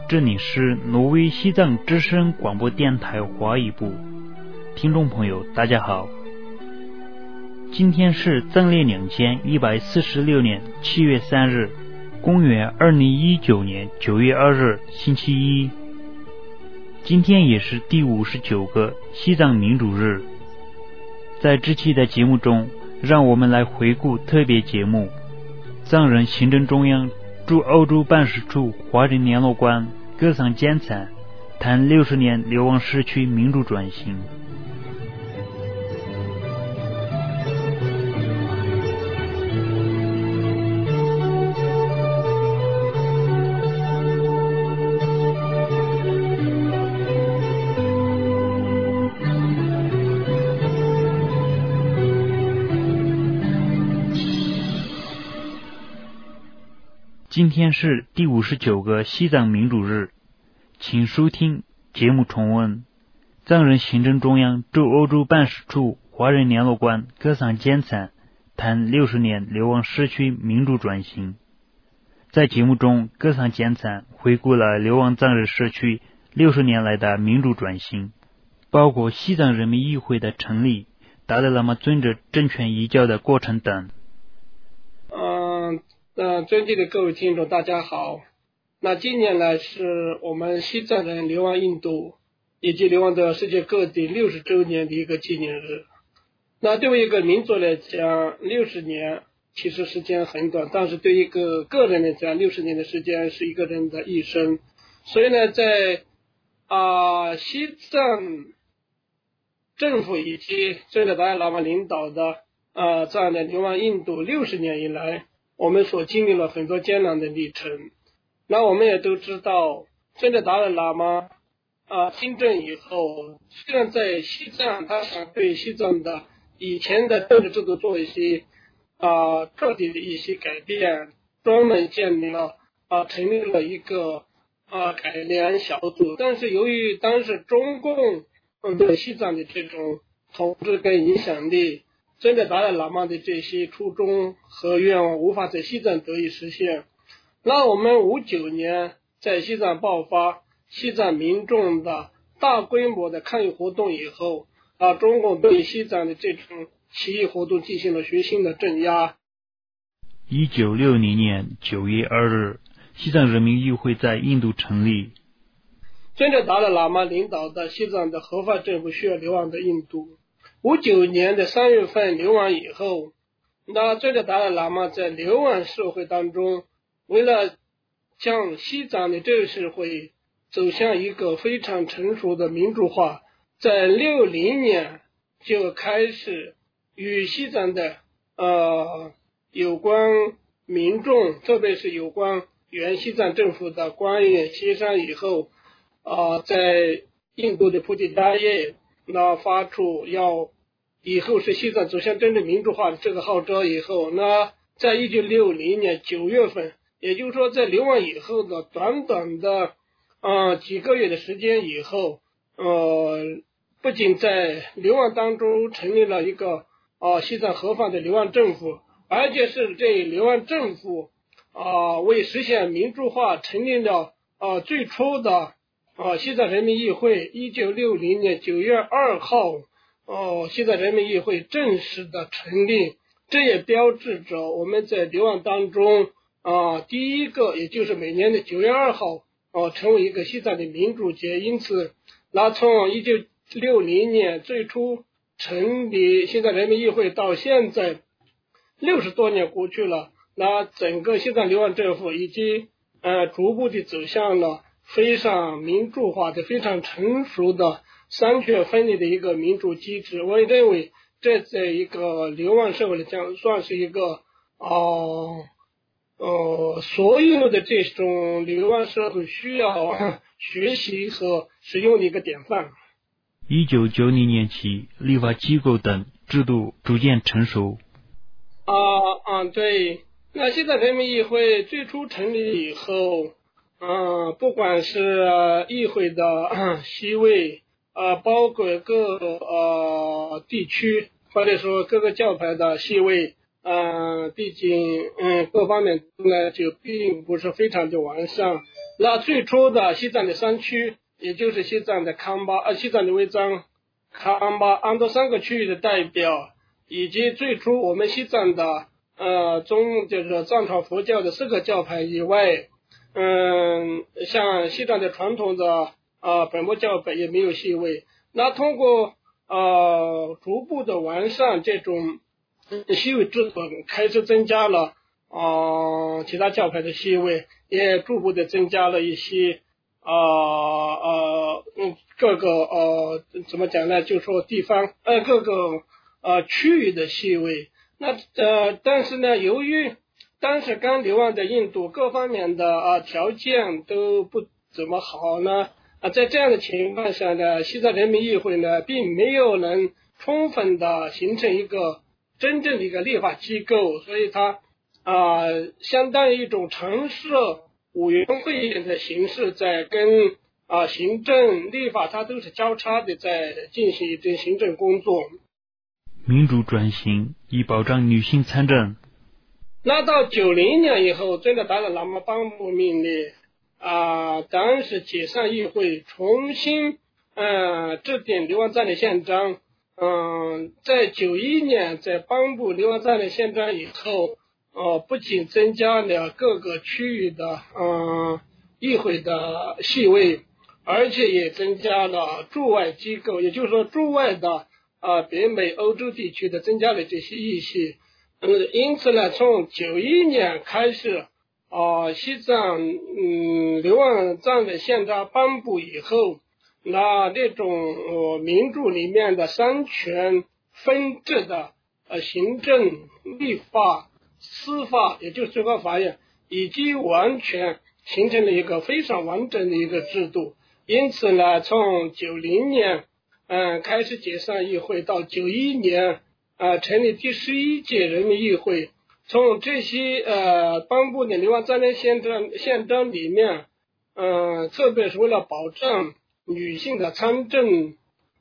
这里是挪威西藏之声广播电台华语部，听众朋友大家好，今天是藏历2146年7月3日，公元2019年9月2日星期一，今天也是第59个西藏民主日。在这期的节目中，让我们来回顾特别节目，藏人行政中央驻欧洲办事处华人联络官歌颂坚残，谈60年流亡社区民主转型。今天是第59个西藏民主日，请收听节目重温。藏人行政中央驻欧洲办事处华人联络官歌颂坚残，谈60年流亡社区民主转型。在节目中，歌颂坚残回顾了流亡藏人社区60年来的民主转型，包括西藏人民议会的成立、达赖喇嘛尊者政权移交的过程等。 尊敬的各位听众大家好，那今年呢是我们西藏人流亡印度以及流亡到世界各地60周年的一个纪念日。那对于一个民族来讲，60年其实时间很短，但是对于一个个人来讲，60年的时间是一个人的一生。所以呢，在西藏政府以及尊者达赖喇嘛领导的这样的流亡印度60年以来，我们所经历了很多艰难的历程。那我们也都知道，尊者达赖喇嘛亲政以后，虽然在西藏他想对西藏的以前的政治制度做一些彻底的一些改变，专门建立了成立了一个改良小组，但是由于当时中共对西藏的这种统治跟影响力，尊者达赖喇嘛的这些初衷和愿望无法在西藏得以实现。那我们59年在西藏爆发西藏民众的大规模的抗议活动以后，中共对西藏的这种起义活动进行了血腥的镇压。 1960年9月2日，西藏人民议会在印度成立。 尊者达赖喇嘛领导的西藏的合法政府需要流亡到印度。59年的3月份流亡以后，那尊者达赖喇嘛在流亡社会当中，为了将西藏的这个社会走向一个非常成熟的民主化，在60年就开始与西藏的有关民众，特别是有关原西藏政府的官员协商以后，在印度的菩提迦耶那发出要以后是西藏走向真正民主化的这个号召以后，那在1960年9月份，也就是说在流亡以后的短短的几个月的时间以后，不仅在流亡当中成立了一个西藏合法的流亡政府，而且是这流亡政府为实现民主化成立了最初的西藏人民议会。1960年9月2号西藏人民议会正式的成立，这也标志着我们在流亡当中第一个，也就是每年的9月2号成为一个西藏的民主节。因此那从1960年最初成立西藏人民议会到现在60多年过去了，那整个西藏流亡政府已经逐步的走向了非常民主化的非常成熟的三权分立的一个民主机制。我认为这在一个流亡社会来讲算是一个所有的这种流亡社会需要学习和使用的一个典范。 1990年起，立法机构等制度逐渐成熟。 对，那西藏人民议会最初成立以后，不管是议会的席位，包括各个地区或者说各个教派的席位，毕竟各方面呢就并不是非常的完善。 那最初的西藏的山区，也就是西藏的西藏的徽章、康巴、安多3个区域的代表，以及最初我们西藏的就是藏传佛教的4个教派以外，像西藏的传统的本部教派也没有席位。那通过逐步的完善这种席位制度，开始增加了其他教派的席位，也逐步的增加了一些各个怎么讲呢？就说地方各个区域的席位。那但是呢，由于当时刚流亡的印度各方面的条件都不怎么好呢，在这样的情况下呢，西藏人民议会呢并没有能充分的形成一个真正的一个立法机构，所以它相当于一种常设委员会的形式，在跟行政立法它都是交叉的在进行一些行政工作。 民主转型以保障女性参政。 那到90年以后，真的达赖喇嘛颁布命令当时解散议会，重新制定流亡藏人宪章。在91年在颁布流亡藏人宪章以后，不仅增加了各个区域的议会的席位，而且也增加了驻外机构，也就是说驻外的北美欧洲地区的增加了这些议席。因此呢，从91年开始西藏流亡藏人宪章颁布以后，那种民主里面的三权分治的行政、立法、司法，也就是最高法院，已经完全形成了一个非常完整的一个制度。因此呢，从90年开始解散议会，到91年成立第11届人民议会。从这些颁布的流亡藏人宪章里面，特别是为了保障女性的参政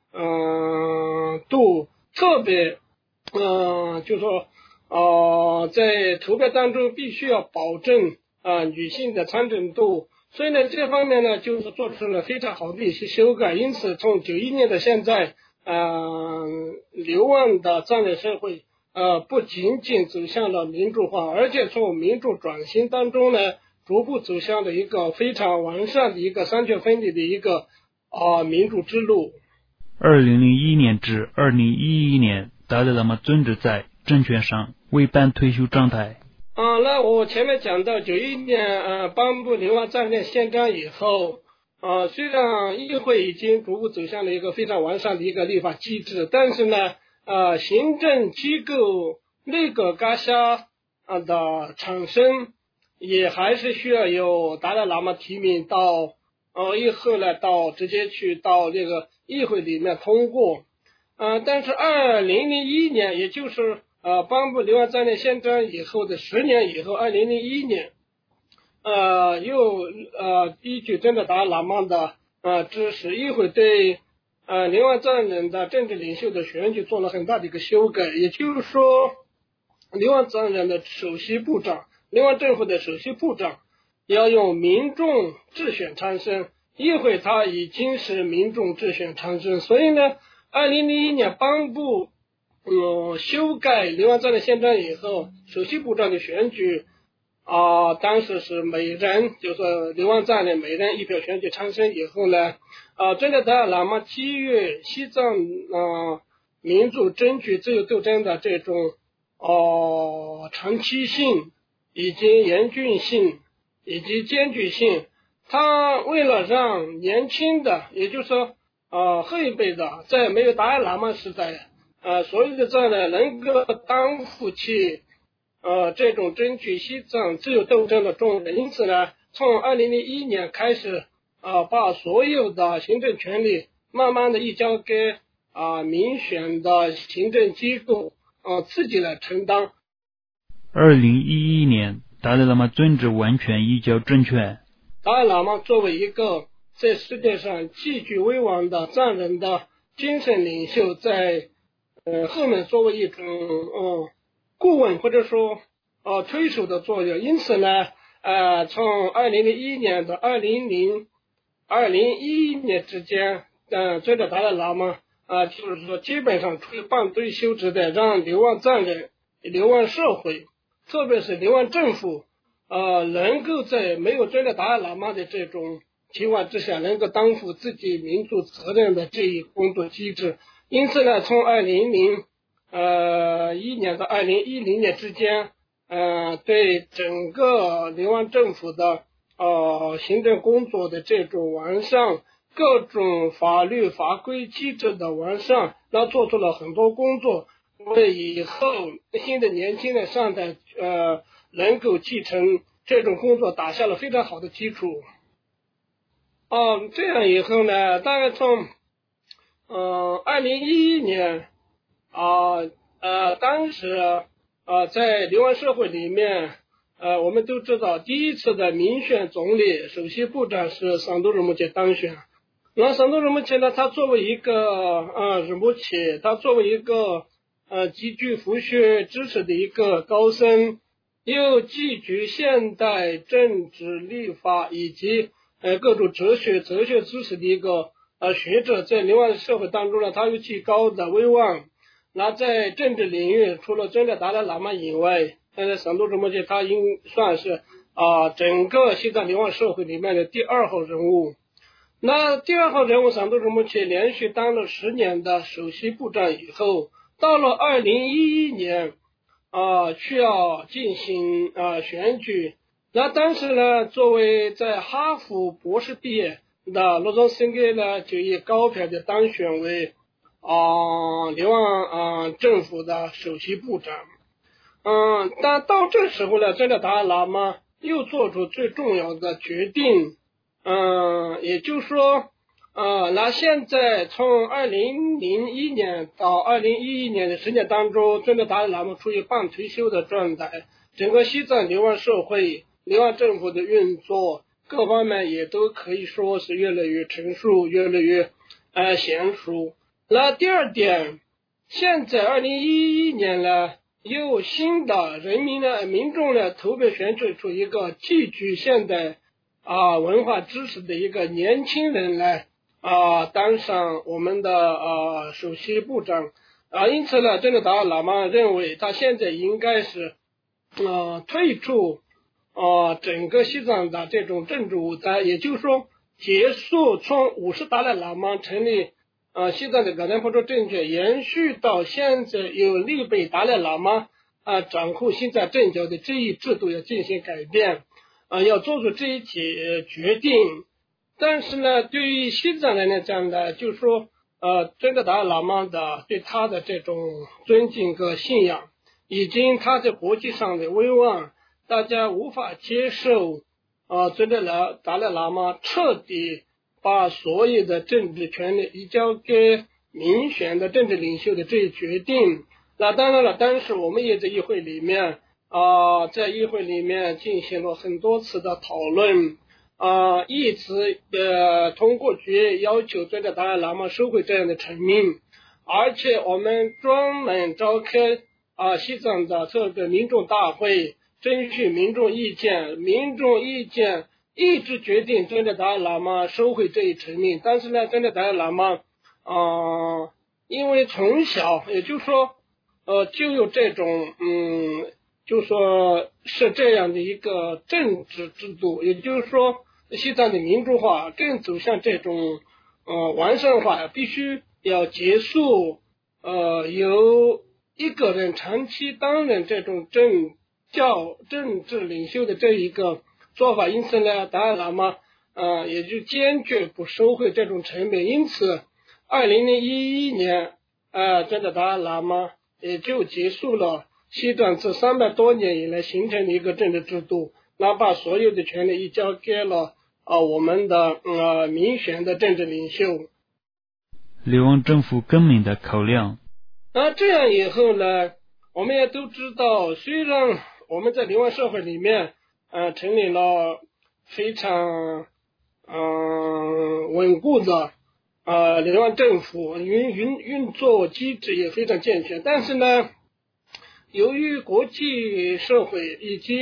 度，特别就说在投票当中必须要保证女性的参政度，所以呢这方面呢就是做出了非常好的一些修改。因此从91年的现在流亡的藏人社会不仅仅走向了民主化，而且从民主转型当中呢逐步走向了一个非常完善的一个三权分立的一个民主之路。 2001年至2011年，达赖喇嘛尊者在政权上未办退休状态。 那我前面讲到91年颁布流亡藏人宪章以后，虽然议会已经逐步走向了一个非常完善的一个立法机制，但是呢行政机构内阁纲下的产生也还是需要有达赖喇嘛提名到以后呢直接去到这个议会里面通过。但是2001年，也就是颁布流亡藏人宪章以后的10年以后，2001年又依据真的达赖喇嘛的支持，议会对流亡藏人的政治领袖的选举做了很大的一个修改。也就是说，流亡藏人的首席部长，流亡政府的首席部长要用民众直选产生，议会它已经是民众直选产生。所以呢2001年颁布修改流亡藏人宪章以后，首席部长的选举当时是每人，就是流亡藏人每人一票选举产生以后呢，真的达赖喇嘛基于西藏民主争取自由斗争的这种长期性以及严峻性以及艰巨性，他为了让年轻的，也就是说后一辈的，在没有达赖喇嘛时代所有的藏人能够担负起这种争取西藏自由斗争的重任。因此呢，从2001年开始把所有的行政权力慢慢的移交给民选的行政机构自己来承担。 2011年，达赖喇嘛尊者完全移交政权。 达赖喇嘛作为一个在世界上极具威望的藏人的精神领袖，在后面作为一种顾问或者说推手的作用。因此呢从2001年到2011年之间，尊者达赖喇嘛就是说基本上处于半退休之代，让流亡藏人、流亡社会，特别是流亡政府，能够在没有尊者达赖喇嘛的这种情况之下，能够担负自己民族责任的这一工作机制。因此呢，从2001年到2010年之间，对整个流亡政府的行政工作的这种完善，各种法律法规机制的完善，那做出了很多工作，为以后新的年轻的上代能够继承这种工作打下了非常好的基础。这样以后呢，大概从2011年当时在流亡社会里面，我们都知道第一次的民选总理、首席部长是桑多尔木切当选。那桑多尔木切呢，他作为一个他作为一个极具佛学知识的一个高僧，又极具现代政治立法以及各种哲学知识的一个学者，在流亡社会当中呢，他有极高的威望。那在政治领域，除了尊者达赖喇嘛以外，现在桑多尔木切他应算是整个西藏流亡社会里面的第二号人物。那第二号人物桑多尔木切连续当了10年的首席部长以后，到了2011年需要进行选举。那当时呢，作为在哈佛博士毕业的罗宗森格呢，就以高票的当选为流亡政府的首席部长。但到这时候呢，尊者达赖喇嘛又做出最重要的决定，也就是说，那现在从2001年到2011年的10年当中，尊者达赖喇嘛处于半退休的状态，整个西藏流亡社会、流亡政府的运作各方面也都可以说是越来越成熟，越来越娴熟。那第二点，现在2011年呢，有新的民众呢投票选举出一个极具现代文化知识的一个年轻人来当上我们的首席部长因此呢，尊者达赖喇嘛认为他现在应该是退出整个西藏的这种政治舞台，也就是说结束从50达赖喇嘛成立西藏的噶当婆措政权，延续到现在由利贝达赖喇嘛掌控西藏政教的这一制度要进行改变要做出这一决定。但是呢，对于西藏人来讲呢，就是说尊者达赖喇嘛的对他的这种尊敬和信仰，以及他在国际上的威望，大家无法接受尊者达赖喇嘛彻底把所有的政治权利移交给民选的政治领袖的这一决定。那当然了，当时我们也在议会里面进行了很多次的讨论一直通过决议要求尊者达赖喇嘛收回这样的成命，而且我们专门召开西藏的这个民众大会，征询民众意见一直决定尊者达赖喇嘛收回这一成命。但是呢，尊者达赖喇嘛因为从小也就是说就有这种就说是这样的一个政治制度，也就是说西藏的民主化更走向这种完善化，必须要结束由一个人长期担任这种政治领袖的这一个做法。因此呢，达赖喇嘛也就坚决不收回这种成本。因此2011年尊者达赖喇嘛也就结束了西藏这300多年以来形成的一个政治制度，那把所有的权利移交给了我们的民选的政治领袖。 流亡政府根本的考量。 这样以后呢，我们也都知道，虽然我们在流亡社会里面成立了非常稳固的流亡政府，运作机制也非常健全，但是呢，由于国际社会以及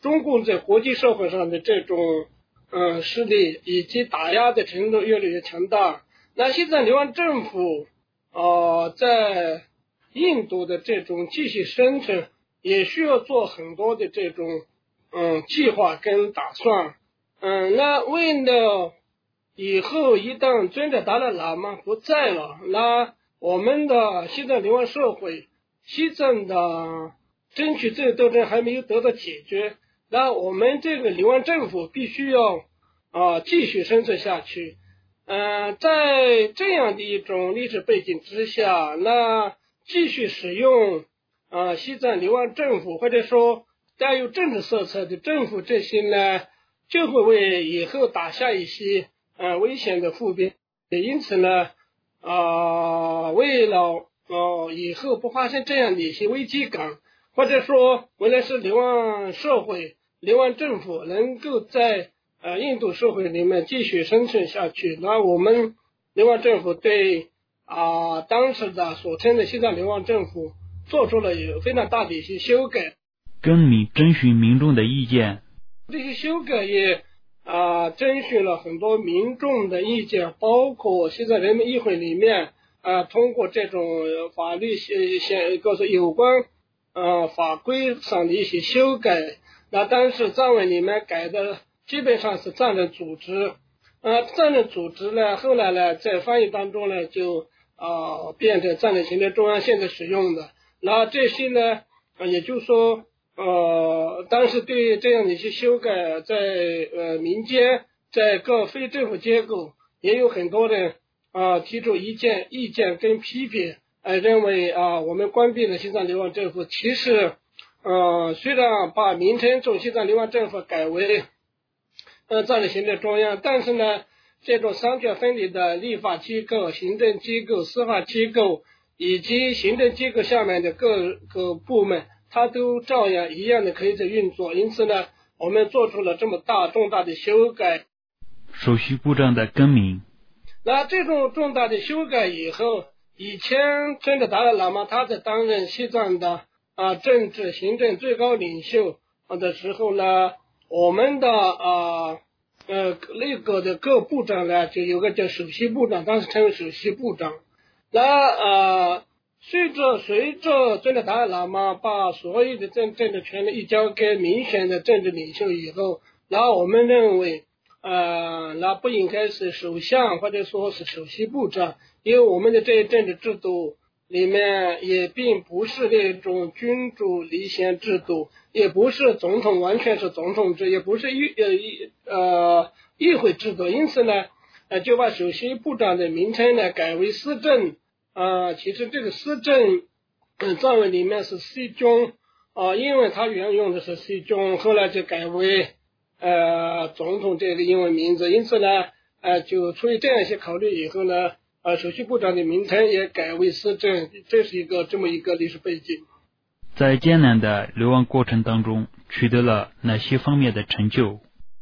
中共在国际社会上的这种势力以及打压的程度越来越强大。那西藏流亡政府在印度的这种继续生存也需要做很多的这种计划跟打算。那为了以后一旦尊者达赖喇嘛不在了，那我们的西藏流亡社会，西藏的争取自由斗争还没有得到解决，那我们这个流亡政府必须要继续生存下去。在这样的一种历史背景之下，那继续使用西藏流亡政府或者说带有政治色彩的政府这些呢，就会为以后打下一些危险的伏笔。因此呢为了以后不发生这样的一些危机感，或者说为了是流亡社会流亡政府能够在印度社会里面继续生存下去，那我们流亡政府对当时的所称的西藏流亡政府做出了有非常大的一些修改， 更名征询民众的意见。 这些修改也征询了很多民众的意见，包括西藏人民议会里面通过这种法律告诉有关法规上的一些修改。那当时藏文里面改的基本上是藏人组织，藏人组织呢后来呢在翻译当中呢就变成藏人行政中央现在使用的。那这些呢也就是说当时对这样的一些修改在民间在各非政府机构也有很多人提出意见跟批评，认为我们关闭了西藏流亡政府，其实虽然把名称从西藏流亡政府改为藏人行政中央，但是呢这种三权分离的立法机构、行政机构、司法机构以及行政机构下面的各个部门，它都照样一样的可以在运作。因此呢我们做出了这么重大的修改。 首席部长的更名。 那这种重大的修改以后，以前尊者达赖喇嘛他在担任西藏的政治行政最高领袖的时候呢，我们的内阁的各部长呢就有个叫首席部长，当时称为首席部长。那随着尊者达赖喇嘛把所有的政治权力移交给民选的政治领袖以后，然后我们认为那不应该是首相或者说是首席部长，因为我们的这些政治制度里面也并不是那种君主立宪制度，也不是总统完全是总统制，也不是议会制度。因此呢就把首席部长的名称呢改为司政。其实这个司政藏文里面是司中因为它原用的是司中，后来就改为总统这个英文名字。因此呢就出于这样一些考虑以后呢首席部长的名称也改为司政，这是这么一个历史背景。 在艰难的流亡过程当中取得了哪些方面的成就？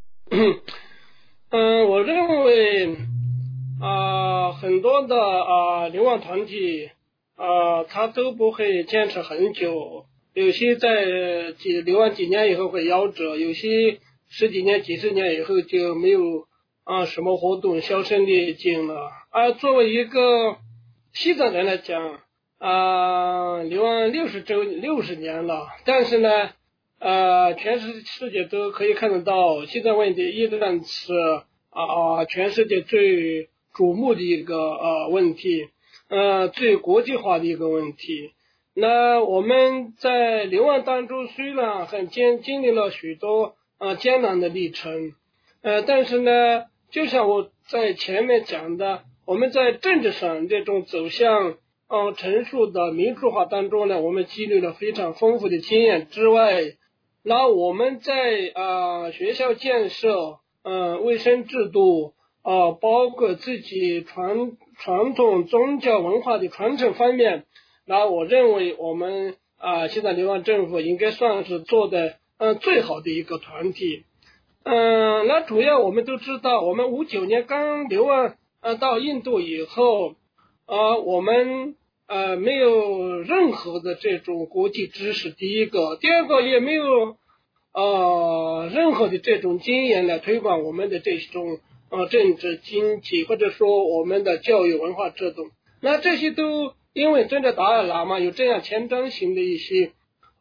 我认为很多的流亡团体他都不会坚持很久，有些在流亡几年以后会夭折，有些十几年几十年以后就没有什么活动，销声匿迹了。作为一个西藏人来讲流亡60年了，但是呢全世界都可以看得到西藏问题依然是全世界最瞩目的一个问题，最国际化的一个问题。那我们在流亡当中虽然经历了许多艰难的历程，但是呢就像我在前面讲的，我们在政治上这种走向陈述的民主化当中呢，我们积累了非常丰富的经验之外，那我们在学校建设卫生制度包括自己传统宗教文化的传承方面，那我认为我们西藏流亡政府应该算是做的最好的一个团体。那主要我们都知道，我们59年刚流亡到印度以后我们没有任何的这种国际知识，第一个，第二个也没有任何的这种经验来推广我们的这种政治经济或者说我们的教育文化制度。那这些都因为真的达赖喇嘛有这样前瞻性的一些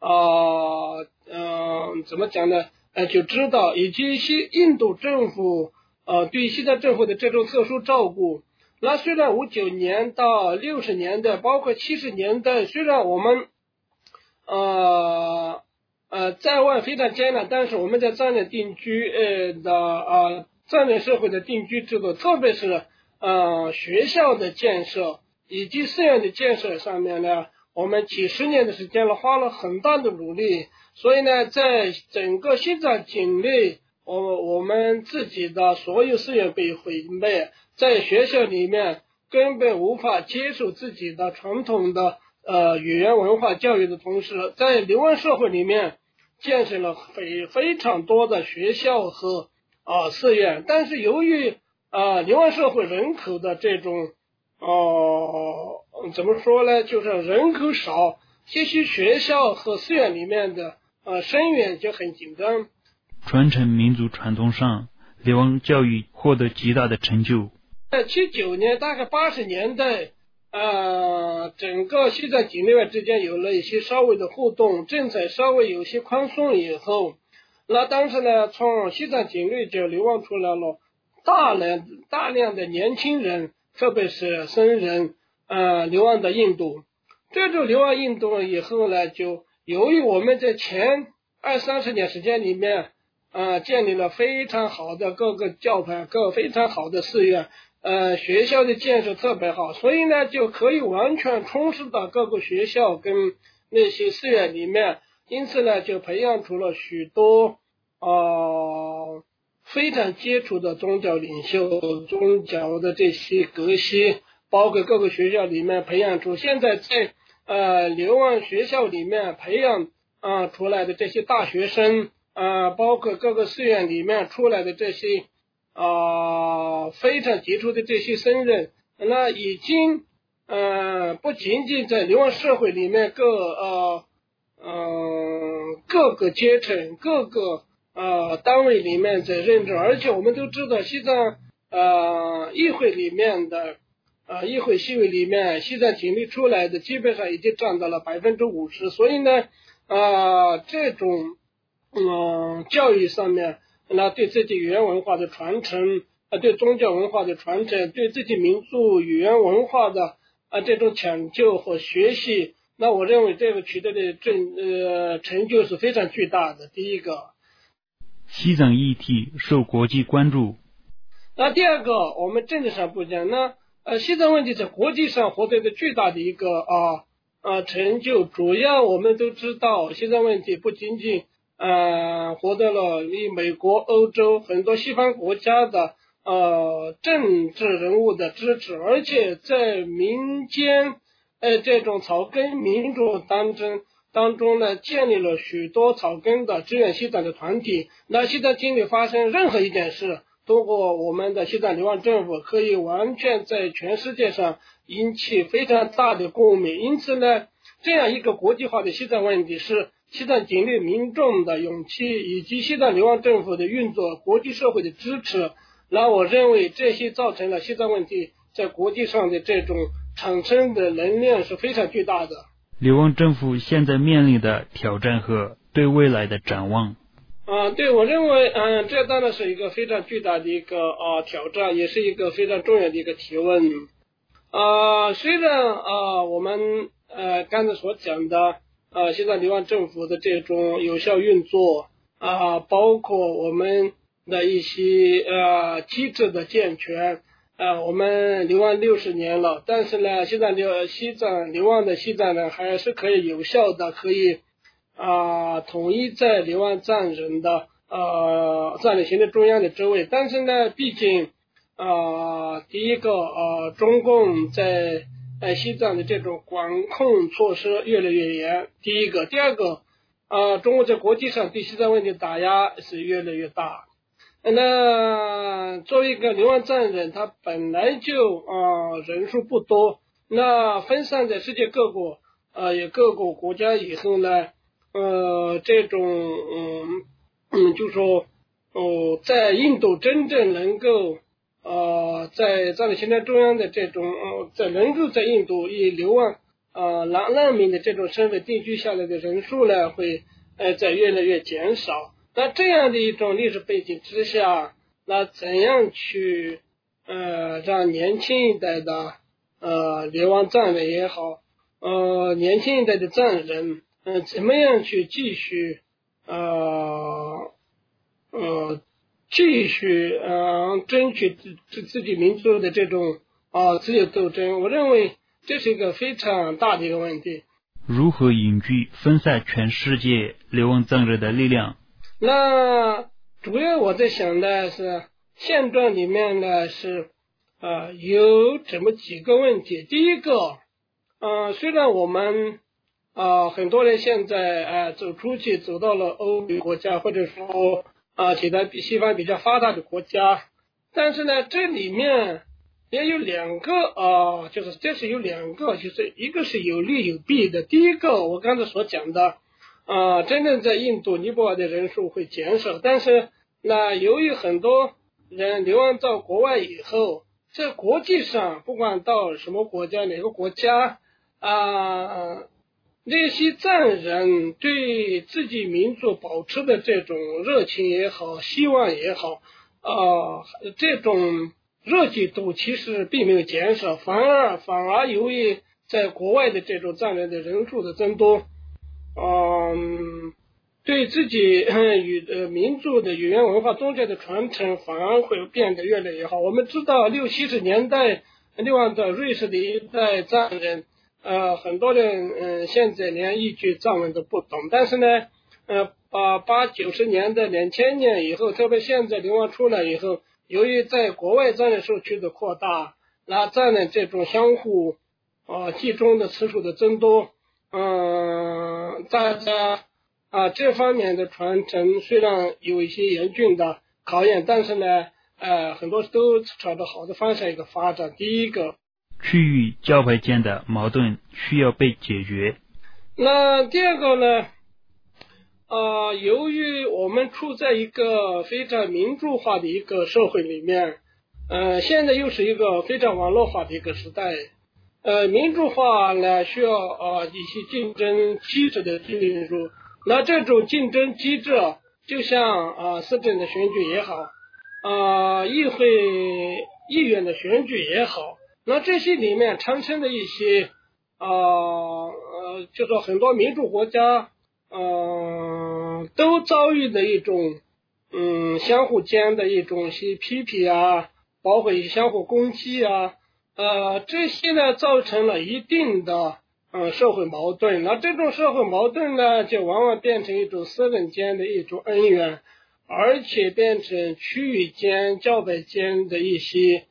怎么讲呢？就知道以及印度政府对西藏政府的这种特殊照顾。那虽然59年到60年代包括70年代，虽然我们在外非常艰难，但是我们在藏人定居藏人社会的定居制度，特别是学校的建设以及寺院的建设上面呢，我们几十年的时间了，花了很大的努力。所以呢，在整个西藏境内，我们自己的所有寺院被毁灭，在学校里面根本无法接受自己的传统的语言文化教育的同时，在流亡社会里面建设了非常多的学校和寺院。但是由于流亡社会人口的这种怎么说呢，就是人口少，这些学校和寺院里面的生源就很紧张。 传承民族传统上，流亡教育获得极大的成就。 在79年大概80年代整个西藏境内外之间有了一些稍微的互动，政策稍微有些宽松以后，那当时呢，从西藏境内就流亡出来了大量的年轻人，特别是僧人流亡到印度。这种流亡印度以后呢，就由于我们在前20-30年时间里面建立了非常好的各个教派，非常好的寺院，学校的建设特别好，所以呢就可以完全充实到各个学校跟那些寺院里面，因此呢就培养出了许多非常杰出的宗教领袖，宗教的这些革新，包括各个学校里面培养出现在在流亡学校里面培养出来的这些大学生，包括各个寺院里面出来的这些非常杰出的这些僧人，那已经不仅仅在流亡社会里面各个阶层各个单位里面在任职，而且我们都知道西藏议会里面的议会席位里面，西藏境内出来的基本上已经占到了50%，所以呢这种教育上面，那对自己语言文化的传承，对宗教文化的传承，对自己民族语言文化的这种抢救和学习，那我认为这个取得的成就是非常巨大的。第一个， 西藏议题受国际关注。 那第二个，我们政治上不讲，那西藏问题在国际上获得的巨大的一个成就，主要我们都知道，西藏问题不仅仅获得了美国、欧洲很多西方国家的政治人物的支持，而且在民间这种草根民主当中呢，建立了许多草根的支援西藏的团体。那西藏境内发生任何一件事，通过我们的西藏流亡政府可以完全在全世界上引起非常大的共鸣。因此呢，这样一个国际化的西藏问题是西藏境内民众的勇气以及西藏流亡政府的运作，国际社会的支持，那我认为这些造成了西藏问题在国际上的这种产生的能量是非常巨大的。 流亡政府现在面临的挑战和对未来的展望。 对，我认为这当然是一个非常巨大的一个挑战，也是一个非常重要的一个提问。虽然我们刚才所讲的西藏流亡政府的这种有效运作包括我们的一些机制的健全，我们流亡60年了，但是呢西藏流亡的西藏人还是可以有效的可以统一在流亡藏人的藏人行政中央的职位。但是呢毕竟第一个中共在西藏的这种管控措施越来越严，第一个。第二个中国在国际上对西藏问题打压是越来越大。那作为一个流亡藏人，他本来就人数不多，那分散在世界各国各个国家以后呢这种就说在印度真正能够在藏人行政中央的这种能够在印度以流亡难民的这种身份定居下来的人数呢，会在越来越减少。那这样的一种历史背景之下，那怎样去让年轻一代的流亡藏人也好，年轻一代的藏人怎么样去继续争取自己民族的这种自由斗争？我认为这是一个非常大的一个问题。 如何凝聚分散全世界流亡藏人的力量？ 那主要我在想的是，现状里面呢是有这么几个问题。第一个，虽然我们很多人现在走出去，走到了欧美国家，或者说其他比西方比较发达的国家，但是呢，这里面也有两个这是有两个，就是一个是有利有弊的。第一个，我刚才所讲的真正在印度、尼泊尔的人数会减少，但是那由于很多人流亡到国外以后，在国际上不管到什么国家哪个国家那些藏人对自己民族保持的这种热情也好，希望也好这种热激度其实并没有减少，反而由于在国外的这种藏人的人数的增多，对自己民族的语言文化宗教的传承反而会变得越来越好。我们知道60、70年代流亡到瑞士的一代藏人很多人现在连一句藏文都不懂，但是呢80、90年代2000年以后，特别现在流亡出来以后，由于在国外藏人社区的扩大，那藏人这种相互集中的次数的增多，大家这方面的传承虽然有一些严峻的考验，但是呢很多都朝着好的方向一个发展。第一个， 区域教派间的矛盾需要被解决。 那第二个呢由于我们处在一个非常民主化的一个社会里面，现在又是一个非常网络化的一个时代，民主化呢需要一些竞争机制的进入，那这种竞争机制就像市政的选举也好，议员的选举也好，那这些里面产生的一些就说很多民主国家都遭遇的一种相互间的一种些批评包括一些相互攻击这些呢造成了一定的社会矛盾。那这种社会矛盾呢就往往变成一种私人间的一种恩怨，而且变成区域间教派间的一些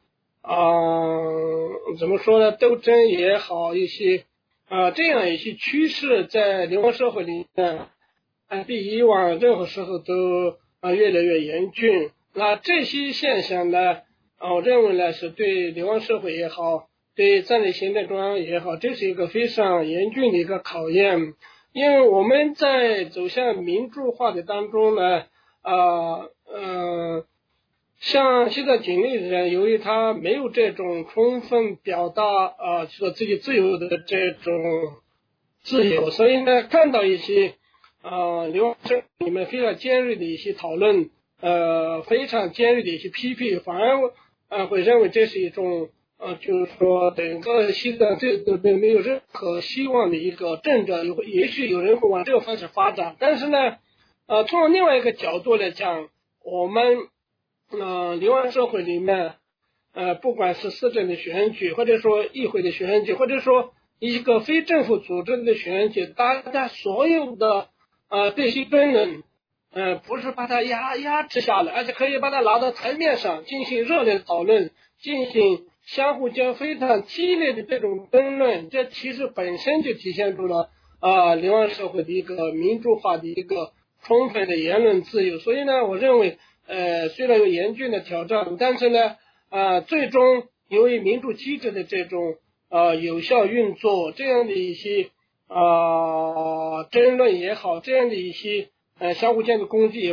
怎么说呢，斗争也好，一些这样一些趋势在流亡社会里面比以往任何时候都越来越严峻。那这些现象呢我认为呢是对流亡社会也好，对藏人行政中央也好，这是一个非常严峻的一个考验。因为我们在走向民主化的当中呢像现在警力的人，由于他没有这种充分表达说自己自由的这种自由，所以呢看到一些流亡社里面非常尖锐的一些讨论，非常尖锐的一些批评，反而会认为这是一种就是说整个西藏这个没有任何希望的一个政治，也许有人会往这个方向发展。但是呢从另外一个角度来讲，我们流亡社会里面不管是市政的选举，或者说议会的选举，或者说一个非政府组织的选举，大家所有的这些争论不是把它压制下来，而且可以把它拿到台面上进行热烈的讨论，进行相互间非常激烈的这种争论，这其实本身就体现出了流亡社会的一个民主化的一个充分的言论自由。所以呢我认为虽然有严峻的挑战，但是呢最终由于民主机制的这种有效运作，这样的一些争论也好，这样的一些相互间的攻击也会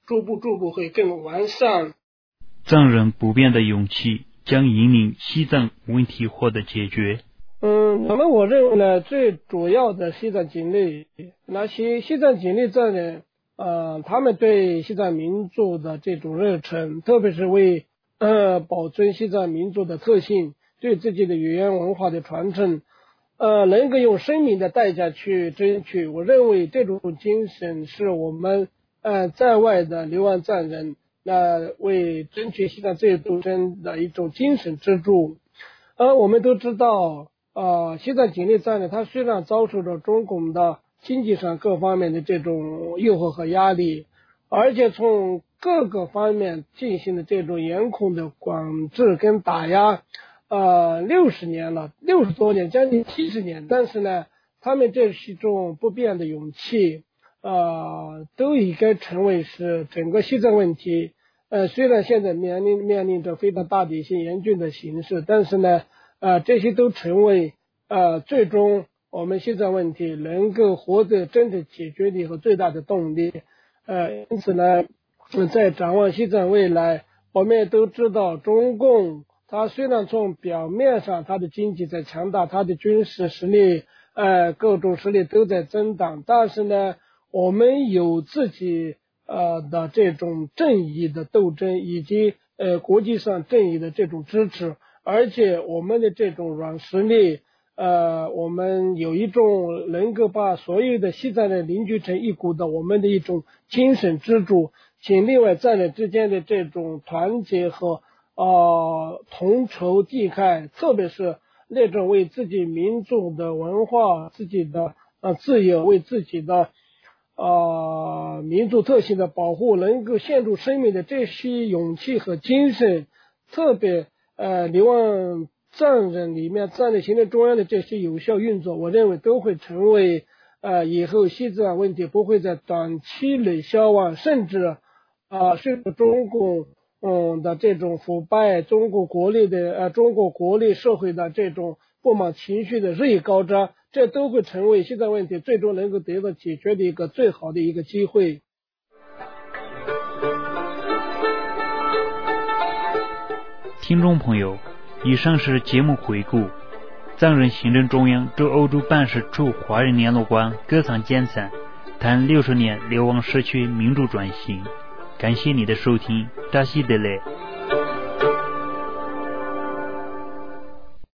逐步会更完善。 藏人不变的勇气将引领西藏问题获得解决。 那么我认为呢，最主要的西藏警力，那些西藏警力藏人，他们对西藏民族的这种热忱，特别是为保存西藏民族的特性，对自己的语言文化的传承，能够用生命的代价去争取。我认为这种精神是我们在外的流亡藏人为争取西藏自由斗争的一种精神支柱。我们都知道，西藏警力藏人他虽然遭受着中共的经济上各方面的这种诱惑和压力，而且从各个方面进行的这种严控的管制跟打压60多年，将近70年，但是呢，他们这是一种不变的勇气，都应该成为是整个西藏问题，虽然现在面临着非常大的一些严峻的形势，但是呢，这些都成为最终我们西藏问题能够获得真正解决的和最大的动力。因此呢，在展望西藏未来，我们也都知道，中共它虽然从表面上它的经济在强大，它的军事实力各种实力都在增长，但是呢，我们有自己的这种正义的斗争，以及国际上正义的这种支持，而且我们的这种软实力，我们有一种能够把所有的西藏人凝聚成一股的我们的一种精神支柱，请另外藏人之间的这种团结和同仇敌忾，特别是那种为自己民族的文化、自己的自由、为自己的民族特性的保护能够献出生命的这些勇气和精神，特别流亡藏人里面藏人行政中央的这些有效运作，我认为都会成为以后西藏问题不会在短期内消亡，甚至随着中共的这种腐败，中国国内社会的这种不满情绪的日益高涨，这都会成为西藏问题最终能够得到解决的一个最好的一个机会。 听众朋友，以上是节目回顾。藏人行政中央驻欧洲办事处华人联络官歌桑坚散谈60年流亡社区民主转型。感谢你的收听，扎西德勒。